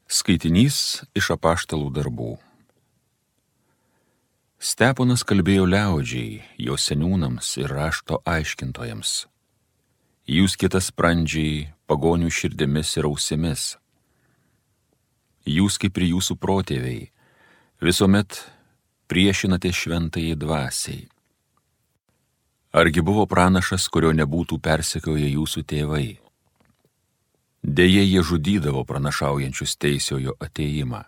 Skaitinys iš Apaštalų darbų. Steponas kalbėjo liaudžiai, jo seniūnams ir rašto aiškintojams. Jūs kietasprandžiai, pagonių širdimis ir ausimis. Jūs kaip ir jūsų protėviai, visuomet priešinate šventajai dvasiai. Argi buvo pranašas, kurio nebūtų persekioję jūsų tėvai? Deja, jie žudydavo pranašaujančius teisiojo atėjimą.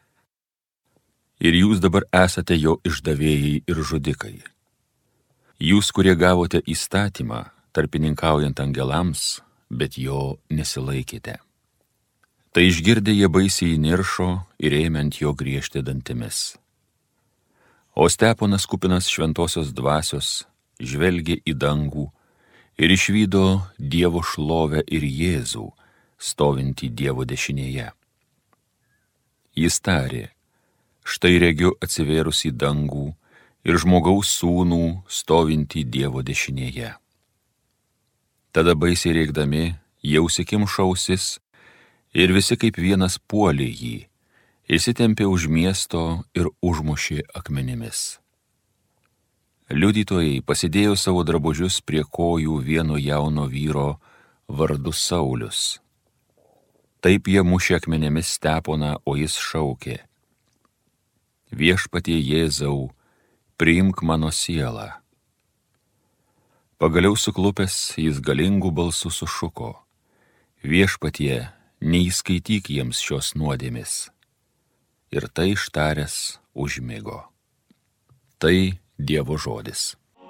Ir jūs dabar esate jo išdavėjai ir žudikai. Jūs, kurie gavote įstatymą, tarpininkaujant angelams, bet jo nesilaikėte. Tai išgirdę jie baisiai įniršo ir ėmė ant jo griežti dantimis. O Steponas, kupinas šventosios dvasios, žvelgė į dangų ir išvydo Dievo šlovę ir Jėzų, stovintį Dievo dešinėje. Jis tarė: štai regiu atsivėrus į dangų ir žmogaus sūnų stovintį Dievo dešinėje. Tada baisiai rėkdami, jie užsikimšo ausis ir visi kaip vienas puolė jį, įsitempė už miesto ir užmušė akmenimis. Liudytojai pasidėjo savo drabužius prie kojų vieno jauno vyro vardu Saulius. Taip jie mušė akmenėmis Steponą, o jis šaukė: Viešpatie Jėzau, priimk mano sielą. Pagaliau suklupęs jis galingų balsų sušuko: Viešpatie, neįskaityk jiems šios nuodėmės. Ir tai ištaręs užmigo. Tai Dievo žodis.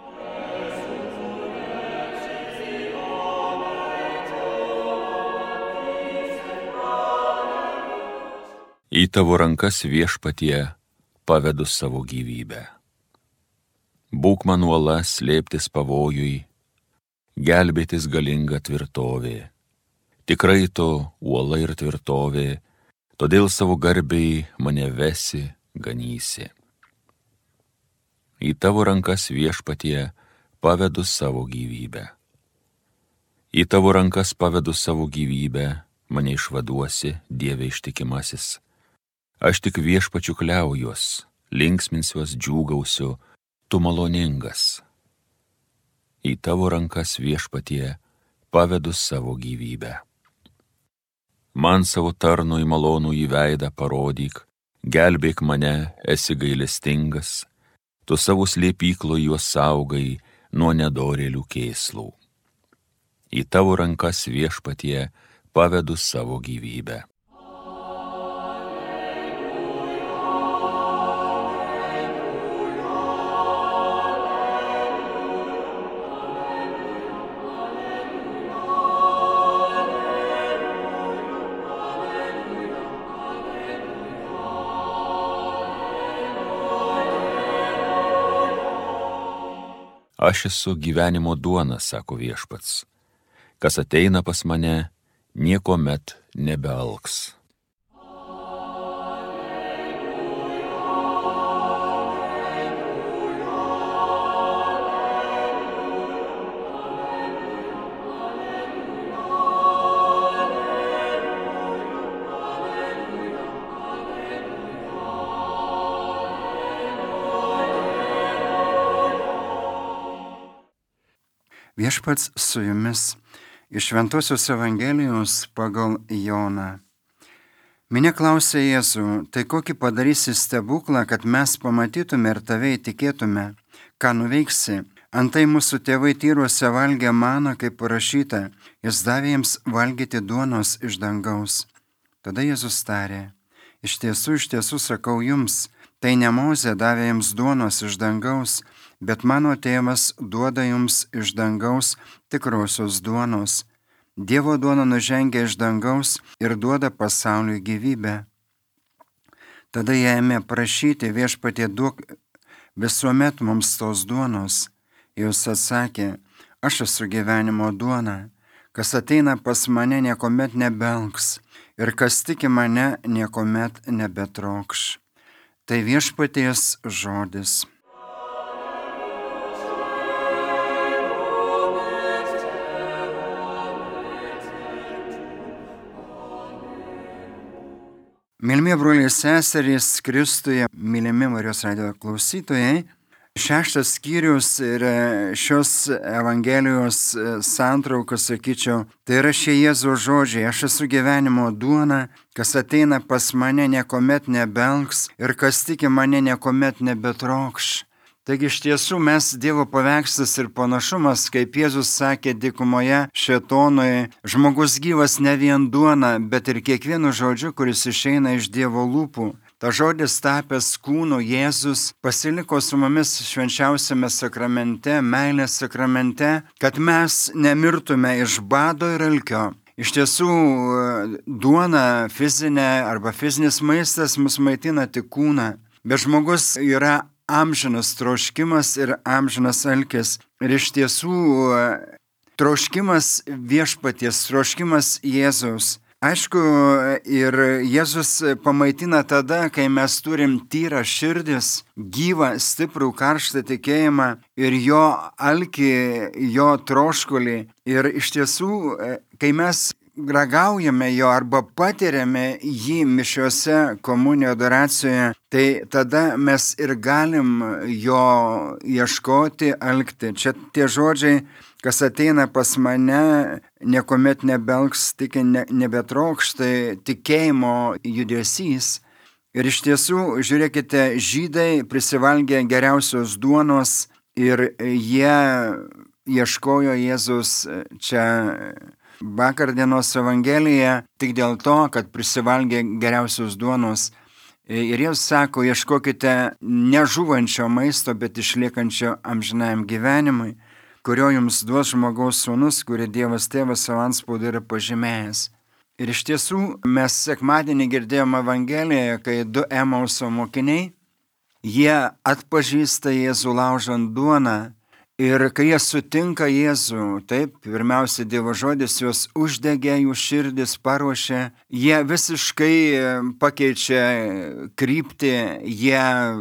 Į tavo rankas, Viešpatie, pavedu savo gyvybę. Būk man uola slėptis pavojui, gelbėtis galinga tvirtovė. Tikrai tu uola ir tvirtovė, todėl savo garbei mane vesi, ganysi. Į tavo rankas, Viešpatie, pavedu savo gyvybę. Į tavo rankas pavedu savo gyvybę, mane išvaduosi, Dieve ištikimasis. Aš tik Viešpačiu kliaujuos, linksminsiuos, džiūgausiu, tu maloningas. Į tavo rankas, Viešpatie, pavedu savo gyvybę. Man savo tarnui malonų į veidą parodyk, gelbėk mane, esi gailestingas, tu savo slėpyklo juos saugai nuo nedorėlių kėslų. Į tavo rankas, Viešpatie, pavedu savo gyvybę. Aš esu gyvenimo duona, sako Viešpats. Kas ateina pas mane, niekuomet nebealks. Viešpats su jumis iš Šventosios Evangelijos pagal Joną. Minia klausė Jėzų: tai kokį padarysi stebuklą, kad mes pamatytume ir tave įtikėtume? Ką nuveiksi? Antai mūsų tėvai tyruose valgė maną, kaip parašyta, jis davė jiems valgyti duonos iš dangaus. Tada Jėzus tarė: iš tiesų sakau jums, tai ne Mozė davė jums duonos iš dangaus, bet mano tėvas duoda jums iš dangaus tikrosios duonos. Dievo duona nužengia iš dangaus ir duoda pasauliui gyvybę. Tada jie ėmė prašyti: Viešpatie, duok visuomet mums tos duonos. Jis atsakė: aš esu gyvenimo duona. Kas ateina pas mane, niekuomet nebelks, ir kas tiki mane, niekuomet nebetrokš. Tai Viešpaties žodis. Mylimi broliai seserys Kristuje, mylimi Marijos radijo klausytojai, 6 skyrius ir šios Evangelijos santraukos, sakyčiau, tai yra šie Jėzaus žodžiai: aš esu gyvenimo duona, kas ateina pas mane niekuomet nebelgs ir kas tiki mane niekuomet nebetrokš. Taigi iš tiesų mes Dievo paveikslas ir panašumas, kaip Jėzus sakė dykumoje šėtonui, žmogus gyvas ne vien duona, bet ir kiekvienu žodžiu, kuris išeina iš Dievo lūpų. Ta žodis tapęs kūnu Jėzus pasiliko su mumis švenčiausiame sakramente, meilės sakramente, kad mes nemirtume iš bado ir alkio. Iš tiesų, duona fizinė arba fizinis maistas mus maitina tik kūną, bet žmogus yra amžinas troškimas ir amžinas alkis. Ir iš tiesų troškimas viešpaties, troškimas Jėzaus. Aišku, ir Jėzus pamaitina tada, kai mes turim tyrą širdis, gyvą, stiprų, karštą tikėjimą ir jo alkį, jo troškulį. Ir iš tiesų, kai mes ragaujame jo arba patiriame jį mišiose, komunijoje, adoracijoje, tai tada mes ir galim jo ieškoti, alkti. Čia tie žodžiai, kas ateina pas mane, niekuomet nebelgs, tiki nebetrokš, tai tikėjimo judesys. Ir iš tiesų, žiūrėkite, žydai prisivalgė geriausios duonos ir jie ieškojo Jėzus čia vakardienos Evangelijoje tik dėl to, kad prisivalgė geriausios duonos. Ir Jėzus sako, ieškokite nežūvančio maisto, bet išliekančio amžinajam gyvenimui, kurio jums duos žmogaus sūnus, kurį Dievas Tėvas savo antspaudu yra pažymėjęs. Ir iš tiesų mes sekmadienį girdėjome Evangelijoje, kai 2 Emauso mokiniai, jie atpažįsta Jėzų laužant duoną. Ir kai jie sutinka Jėzų, taip, pirmiausia, Dievo žodis juos uždegė, jų širdis paruošė, jie visiškai pakeičia kryptį, jie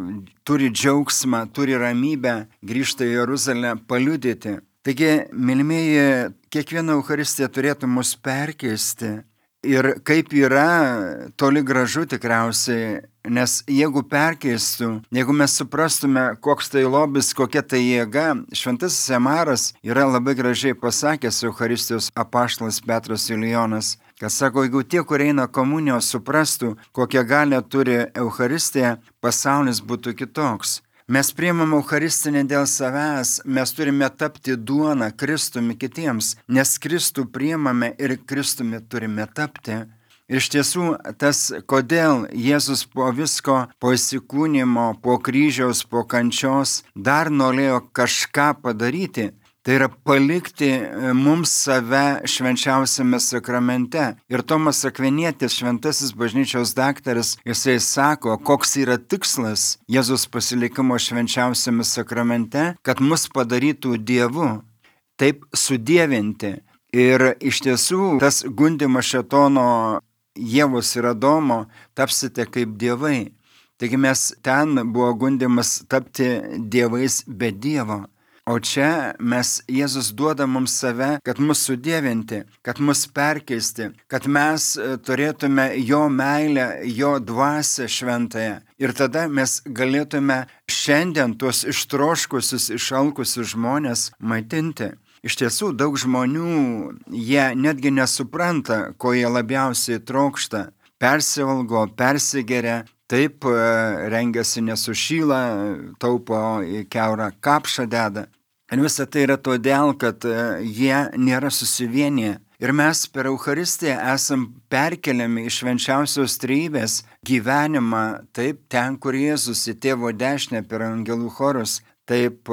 turi džiaugsmą, turi ramybę, grįžta į Jeruzalę paliudyti. Taigi, mylimieji, kiekviena Eucharistija turėtų mus perkeisti. Ir kaip yra, toli gražu tikriausiai, nes jeigu perkeistų, jeigu mes suprastume, koks tai lobis, kokia tai jėga, šventasis Emaras yra labai gražiai pasakęs Eucharistijos apaštalas Petras Ilijonas, kad sako, jeigu tie, kurie eina komunijos, suprastų, kokią galią turi Eucharistija, pasaulis būtų kitoks. Mes priimam Eucharistinę dėl savęs, mes turime tapti duona Kristumi kitiems, nes Kristų priimame ir Kristumi turime tapti. Ir iš tiesų, tas, kodėl Jėzus po visko, po įsikūnimo, po kryžiaus, po kančios, dar norėjo kažką padaryti, tai yra palikti mums save švenčiausiame sakramente. Ir Tomas Akvinietis, šventasis bažnyčios daktaras, jisai sako, koks yra tikslas Jėzus pasilikimo švenčiausiame sakramente, kad mus padarytų Dievu, taip sudievinti. Ir iš tiesų, tas gundymas šėtono Ievos ir Adomo, tapsite kaip dievai. Taigi ten buvo gundymas tapti dievais be Dievo. O čia Jėzus duoda mums save, kad mus sudievinti, kad mus perkeisti, kad mes turėtume jo meilę, jo dvasią šventąją. Ir tada mes galėtume šiandien tuos ištroškusius, išalkusius žmonės maitinti. Iš tiesų, daug žmonių, jie netgi nesupranta, ko jie labiausiai trokšta. Persivalgo, persigeria, taip rengiasi nesušyla, taupo į kiaurą kapšą deda. Ir visa tai yra todėl, kad jie nėra susivienyje. Ir mes per Eucharistiją esam perkeliami iš švenčiausios trejybės gyvenimą, taip ten, kur Jėzus į Tėvo dešinę per angelų chorus, taip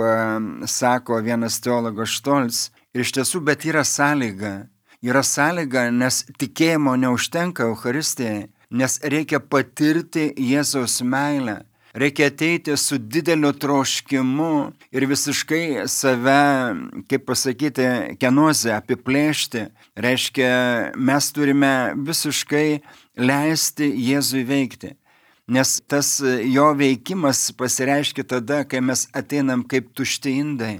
sako vienas teologas Štolz. Ir iš tiesų, bet yra sąlyga. Yra sąlyga, nes tikėjimo neužtenka Eucharistijai, nes reikia patirti Jėzaus meilę. Reikia ateiti su dideliu troškimu ir visiškai save, kaip pasakyti, kenozę apiplėšti. Reiškia, mes turime visiškai leisti Jėzui veikti. Nes tas jo veikimas pasireiškia tada, kai mes ateinam kaip tušti indai.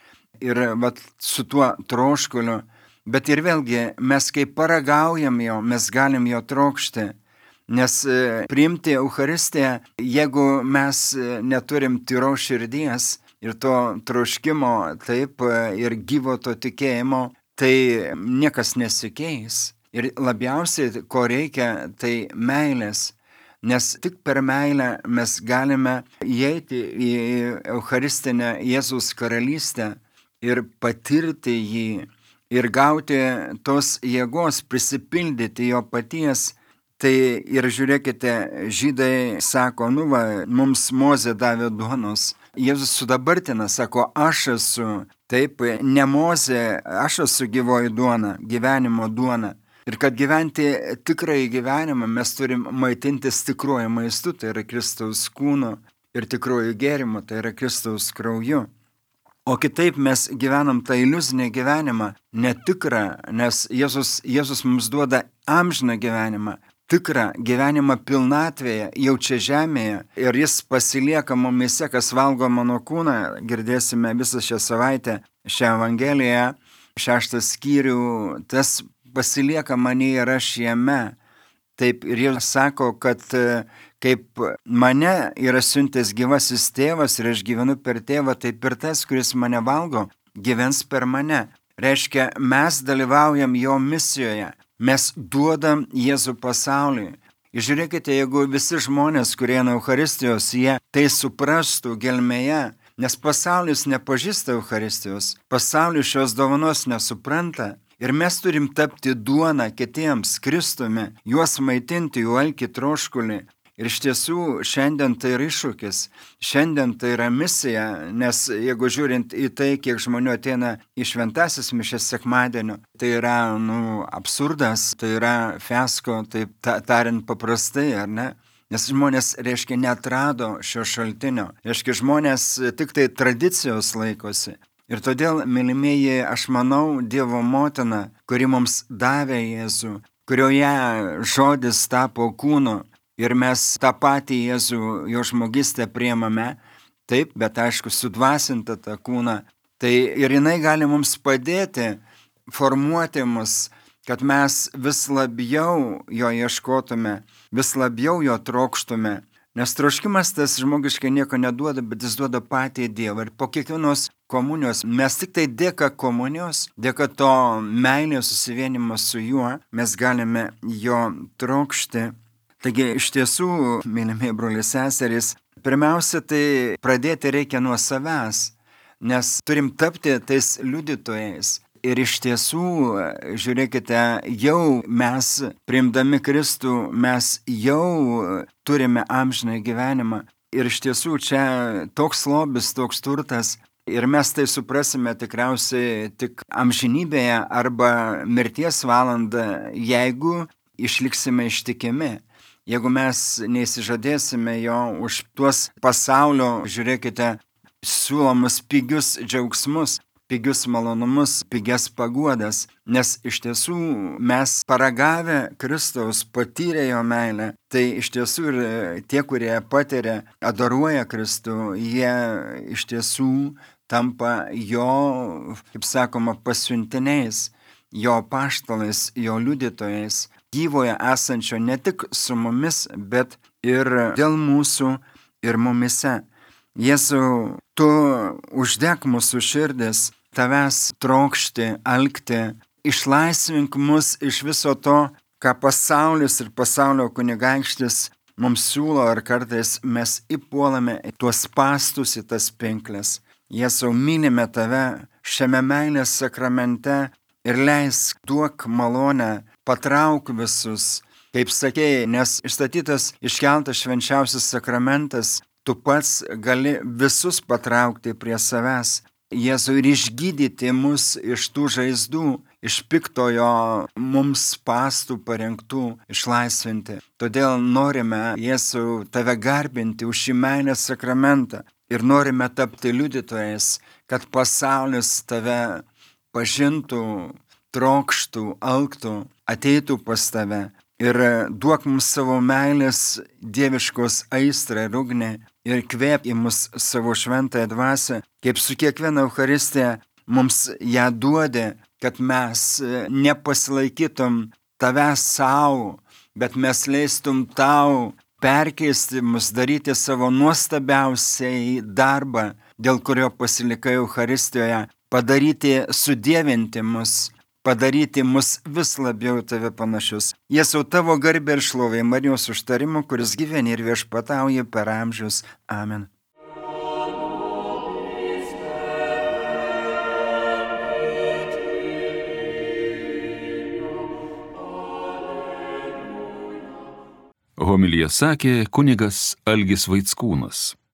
Ir su tuo troškuliu. Bet ir vėlgi, mes kai paragaujam jo, mes galim jo trokšti. Nes priimti Eucharistiją, jeigu mes neturim tyros širdies ir to troškimo, taip, ir gyvo to tikėjimo, tai niekas nesikeis. Ir labiausiai, ko reikia, tai meilės. Nes tik per meilę mes galime įeiti į Eucharistinę Jėzaus karalystę ir patirti jį ir gauti tos jėgos, prisipildyti jo paties. Tai ir žiūrėkite, žydai sako, mums Mozė davė duonos. Jėzus sudabartina, sako, aš esu, taip, ne Mozė, aš esu gyvoji duona, gyvenimo duona. Ir kad gyventi tikrąjį gyvenimą, mes turim maitintis tikruoju maistu, tai yra Kristaus kūnu, ir tikruoju gėrimu, tai yra Kristaus krauju. O kitaip mes gyvenam tą iliuzinį gyvenimą, netikrą, nes Jėzus mums duoda amžiną gyvenimą, tikrą gyvenimą pilnatvėje, jau čia žemėje, ir jis pasilieka mumise, kas valgo mano kūną, girdėsime visą šią savaitę, šią Evangeliją, 6 skyrių, tas pasilieka manyje ir aš jame. Taip, ir jis sako, kad kaip mane yra siuntęs gyvasis tėvas ir aš gyvenu per tėvą, taip ir tas, kuris mane valgo, gyvens per mane. Reiškia, mes dalyvaujam jo misijoje, mes duodam Jėzų pasauliui. Ir žiūrėkite, jeigu visi žmonės, kurie nuo Eucharistijos, jie tai suprastų gelmėje, nes pasaulis nepažįsta Eucharistijos, pasaulis šios dovanos nesupranta. Ir mes turim tapti duona kitiems, Kristumi, juos maitinti, jų alkį troškulį. Ir iš tiesų šiandien tai yra iššūkis, šiandien tai yra misija, nes jeigu žiūrint į tai, kiek žmonių ateina į šventasis mišias sekmadienio, tai yra absurdas, tai yra fiasko, taip tariant paprastai, ar ne? Nes žmonės, reiškia, neatrado šio šaltinio, reiškia, žmonės tik tai tradicijos laikosi. Ir todėl, mylimieji, aš manau, Dievo motina, kuri mums davė Jėzų, kurioje žodis tapo kūnu ir mes tą patį Jėzų, jo žmogystę priemame, taip, bet aišku, sudvasinta tą kūną, tai ir jinai gali mums padėti formuoti mus, kad mes vis labiau jo ieškotume, vis labiau jo trokštume. Nes troškimas tas žmogiškai nieko neduoda, bet jis duoda patį Dievą. Ir po kiekvienos komunijos, mes tik tai dėka komunijos, dėka to meilės susivienimo su juo, mes galime jo trokšti. Taigi iš tiesų, mylimi broliai seserys, pirmiausia, tai pradėti reikia nuo savęs, nes turim tapti tais liudytojais. Ir iš tiesų, žiūrėkite, jau mes, priimdami Kristų, mes jau turime amžiną gyvenimą. Ir iš tiesų, čia toks lobis, toks turtas. Ir mes tai suprasime tikriausiai tik amžinybėje arba mirties valandą, jeigu išliksime ištikimi. Jeigu mes neįsižadėsime jo už tuos pasaulio, žiūrėkite, siūlomus pigius džiaugsmus, pigius malonumus, pigias paguodas, nes iš tiesų mes paragavę Kristaus patyrę jo meilę, tai iš tiesų ir tie, kurie patiria, adoruoja Kristų, jie iš tiesų tampa jo, kaip sakoma, pasiuntiniais, jo apaštalais, jo liudytojais, gyvoje esančio ne tik su mumis, bet ir dėl mūsų ir mumise. Jėzau, tu uždek mūsų širdis, tavęs trokšti, alkti, išlaisvink mus iš viso to, ką pasaulis ir pasaulio kunigaikštis mums siūlo, ar kartais mes įpuolame į tuos spąstus, į tas pinkles. Jėzau, mylime tave šiame meilės sakramente ir leisk, duok malonę, patrauk visus, kaip sakėjai, nes išstatytas, iškeltas švenčiausias sakramentas, tu pats gali visus patraukti prie savęs. Jėzau, ir išgydyti mus iš tų žaizdų, iš piktojo mums spąstų parengtų, išlaisvinti. Todėl norime, Jėzau, tave garbinti už šį meilės sakramentą ir norime tapti liudytojais, kad pasaulis tave pažintų, trokštų, alktų, ateitų pas tave ir duok mums savo meilės dieviškos aistrą ir ugnį ir kvėp į mus savo šventąją dvasią, kaip su kiekviena Eucharistija mums ją duodi, kad mes nepasilaikytum tavęs savo, bet mes leistum tau perkeisti mus, daryti savo nuostabiausiai darbą, dėl kurio pasilikai Eucharistijoje, padaryti sudievinti mus, padaryti mus vis labiau tave panašius. Jėzau, tavo garbė ir šlovė Marijos užtarimu, kuris gyveni ir viešpatauji per amžius. Amen. Homiliją sakė kunigas Algis Vaickūnas.